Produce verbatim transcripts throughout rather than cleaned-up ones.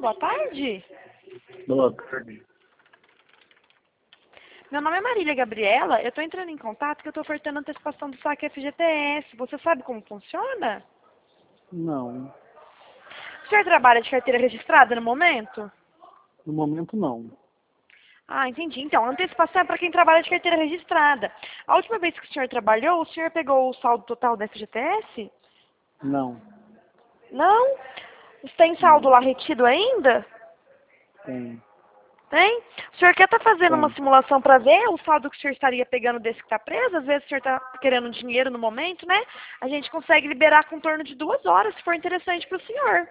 Boa tarde. Boa tarde. Meu nome é Marília Gabriela. Eu estou entrando em contato que eu estou ofertando antecipação do saque F G T S. Você sabe como funciona? Não. O senhor trabalha de carteira registrada no momento? No momento, não. Ah, entendi. Então, a antecipação é para quem trabalha de carteira registrada. A última vez que o senhor trabalhou, o senhor pegou o saldo total da F G T S? Não. Não? Você tem saldo Não. lá retido ainda? Tem. Tem? O senhor quer estar fazendo uma Tem. simulação para ver o saldo que o senhor estaria pegando desse que está preso? Às vezes o senhor está querendo dinheiro no momento, né? A gente consegue liberar com torno de duas horas, se for interessante para o senhor.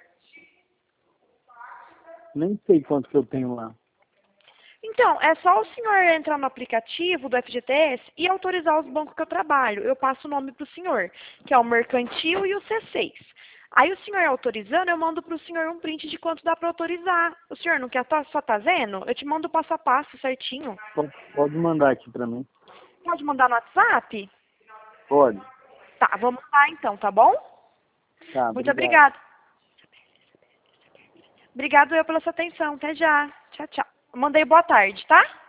Nem sei quanto que eu tenho lá. Então, é só o senhor entrar no aplicativo do F G T S e autorizar os bancos que eu trabalho. Eu passo o nome para o senhor, que é o Mercantil e o C seis. Aí o senhor autorizando, eu mando para o senhor um print de quanto dá para autorizar. O senhor não quer tá- só tá vendo? Eu te mando o passo a passo certinho. Pode, pode mandar aqui pra mim. Pode mandar no WhatsApp? Pode. Tá, vou mandar então, tá bom? Tá, Muito obrigado. obrigada. Obrigado eu pela sua atenção. Até já. Tchau, tchau. Mandei boa tarde, tá?